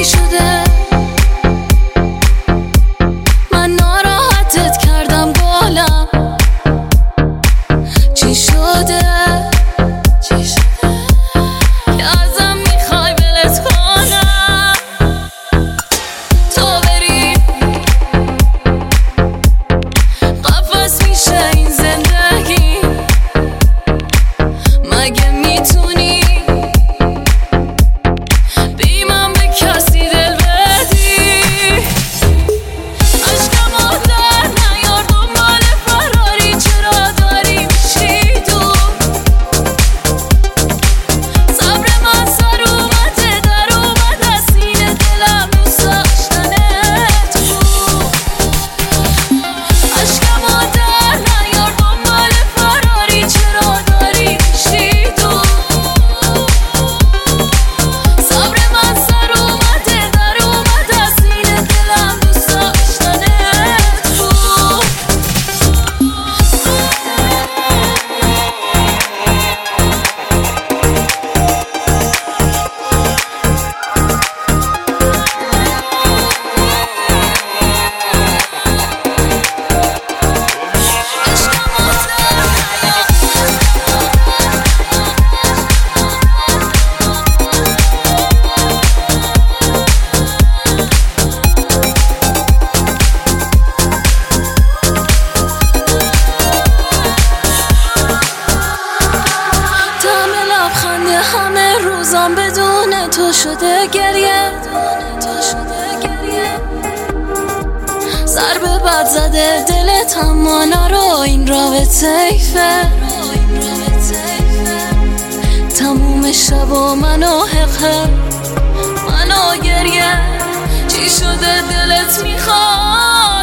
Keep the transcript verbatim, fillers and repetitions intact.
چی شده؟ من ناراحتت کردم گلم، چی شده؟ چی شده؟ که ازم میخوای ولت کنم، تو بری قفس میشه این زندگی. مگه میتونی بی من به کسی دل بدی؟ عشقمو در نیار دنبال فراری، چرا داری میشی دور؟ صبر من سر اومده در اومد از سینه، دلم دوست داشتنت بود. عشقمو در نیار دنبال فراری، چرا داری میشی دور؟ صبر من سر اومده در اومد از سینه، دلم دوست داشتنت بود. دم لبخنده همه روزم بدون تو شده گریه، ضربه بد زده دلت اما نرو، این رابطه ایفه. تموم شب و منو حقه منو گریه، چی شده دلت میخواد